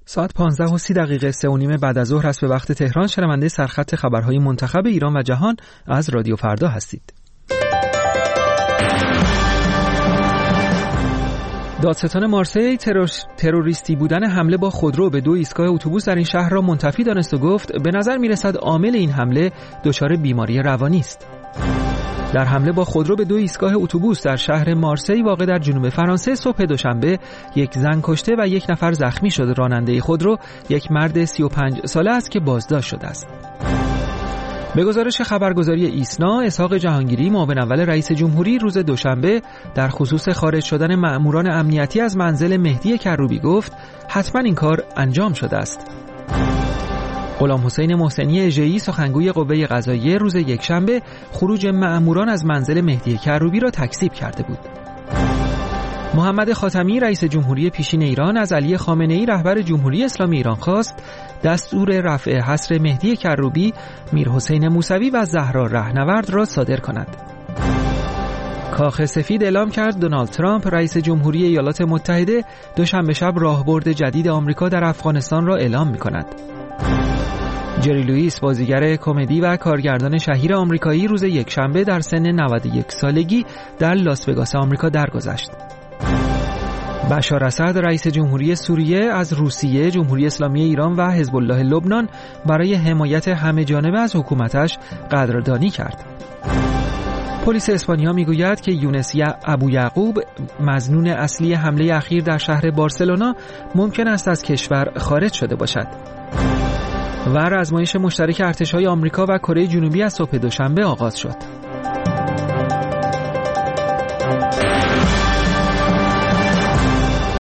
ساعت 15:30 3:30 بعد از ظهر است به وقت تهران. شنونده سرخط خبرهای منتخب ایران و جهان از رادیو فردا هستید. دادستان مارسی تروریستی بودن حمله با خودرو به 2 ایستگاه اتوبوس در این شهر را منتفی دانست و گفت به نظر می‌رسد عامل این حمله دچار بیماری روانی است. در حمله با خودرو به 2 ایستگاه اتوبوس در شهر مارسی واقع در جنوب فرانسه صبح دوشنبه 1 زن کشته و 1 نفر زخمی شد. راننده خودرو یک مرد 35 ساله است که بازداشت شده است. به گزارش خبرگزاری ایسنا، اسحاق جهانگیری معاون اول رئیس جمهوری روز دوشنبه در خصوص خارج شدن مأموران امنیتی از منزل مهدی کروبی گفت حتما این کار انجام شده است. غلام حسین محسنی اژه‌ای سخنگوی قوه قضاییه روز یکشنبه خروج مأموران از منزل مهدی کروبی را تکذیب کرده بود. محمد خاتمی رئیس جمهوری پیشین ایران از علی خامنه‌ای رهبر جمهوری اسلامی ایران خواست دستور رفع حصر مهدی کروبی، میرحسین موسوی و زهرا رهنورد را صادر کند. کاخ سفید اعلام کرد دونالد ترامپ رئیس جمهوری ایالات متحده دوشنبه شب راهبرد جدید آمریکا در افغانستان را اعلام می‌کند. جری لوئیس بازیگر کمدی و کارگردان شهیر آمریکایی روز یکشنبه در سن 91 سالگی در لاس وگاس آمریکا درگذشت. بشار اسد رئیس جمهوری سوریه از روسیه، جمهوری اسلامی ایران و حزب الله لبنان برای حمایت همه‌جانبه از حکومتش قدردانی کرد. پلیس اسپانیا میگوید که یونس ابویعقوب مظنون اصلی حمله اخیر در شهر بارسلونا ممکن است از کشور خارج شده باشد. و آزمایش مشترک ارتش‌های آمریکا و کره جنوبی از صبح دوشنبه آغاز شد.